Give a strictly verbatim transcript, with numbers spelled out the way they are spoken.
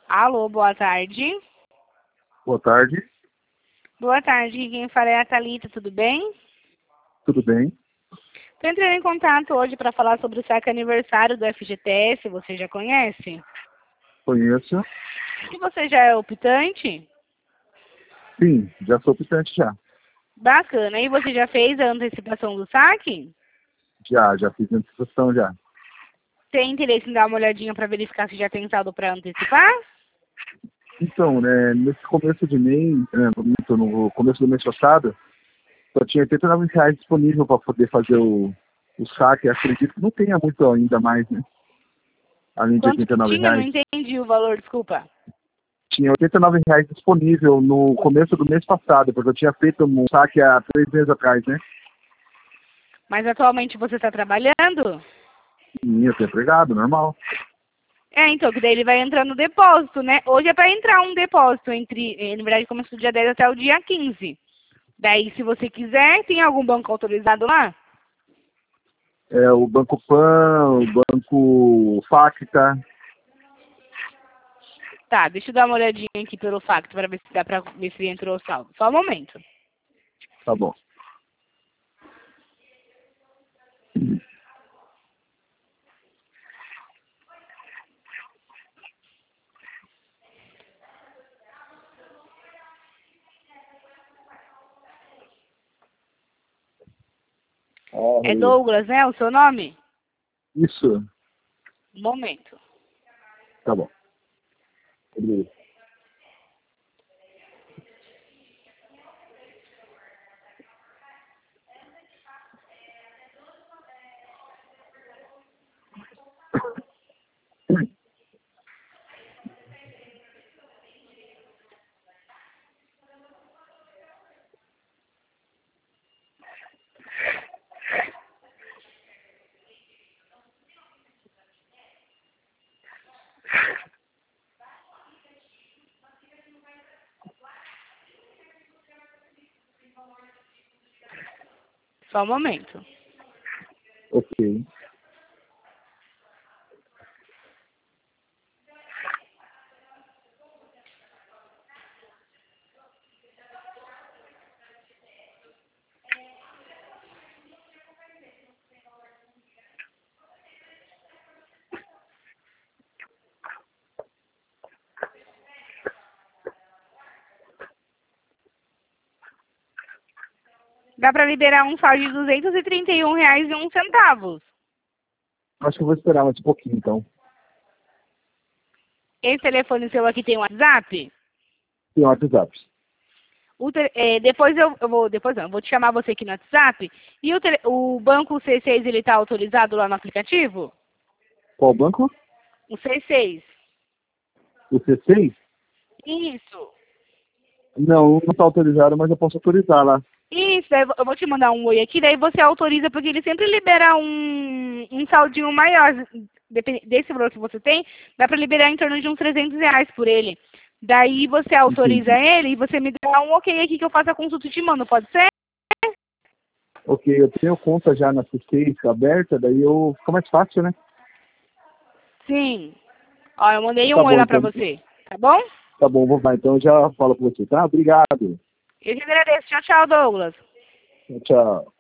Alô, boa tarde. Boa tarde. Boa tarde, quem fala é a Thalita, tudo bem? Tudo bem? Estou entrando em contato hoje para falar sobre o saque aniversário do F G T S, você já conhece? Conheço. E você já é optante? Sim, já sou optante já. Bacana, e você já fez a antecipação do saque? Já, já fiz a antecipação já. Tem interesse em dar uma olhadinha para verificar se já tem saldo para antecipar? Então, né, nesse começo de mês, né, no no começo do mês passado, só tinha oitenta e nove reais disponível para poder fazer o, o saque. Acredito que não tenha muito ainda mais, né? Além de Quanto oitenta e que nove tinha? Não reais. entendi o valor, desculpa. Tinha oitenta e nove reais disponível no começo do mês passado, porque eu tinha feito um saque há três meses atrás, né? Mas atualmente você está trabalhando? Sim, eu tenho empregado, normal. É, então, que daí ele vai entrar no depósito, né? Hoje é para entrar um depósito entre, eh, na verdade, começa do dia dez até o dia quinze. Daí, se você quiser, tem algum banco autorizado lá? É o Banco Pan, o Banco Facta. Tá, deixa eu dar uma olhadinha aqui pelo facto para ver se dá para ver se entrou o saldo. Só um momento. Tá bom. É Douglas, né? O seu nome? Isso, Um momento. tá bom. Beleza. Só um momento. Ok. Dá para liberar um saldo de duzentos e trinta e um reais e um centavos. Acho que eu vou esperar mais um pouquinho, então. Esse telefone seu aqui tem um WhatsApp? Tem o WhatsApp. O te- é, depois eu, eu vou, depois não, eu vou te chamar você aqui no WhatsApp. E o, tele- o banco C seis, ele tá autorizado lá no aplicativo? Qual banco? O C seis. O C seis? Isso. Não, não está autorizado, mas eu posso autorizar lá. Isso, daí eu vou te mandar um oi aqui, daí você autoriza, porque ele sempre libera um, um saldinho maior. Depende- Desse valor que você tem, dá para liberar em torno de uns trezentos reais por ele. Daí você autoriza Entendi. ele e você me dá um ok aqui que eu faço a consulta e te mando, pode ser? Ok, eu tenho conta já na C seis aberta, daí eu fica mais fácil, né? Sim. Ó, eu mandei Tá um oi bom, lá pra então. você, tá bom? Tá bom, vou lá. Então eu já falo com você, tá? Obrigado. Eu te agradeço. Tchau, tchau, Douglas. Tchau.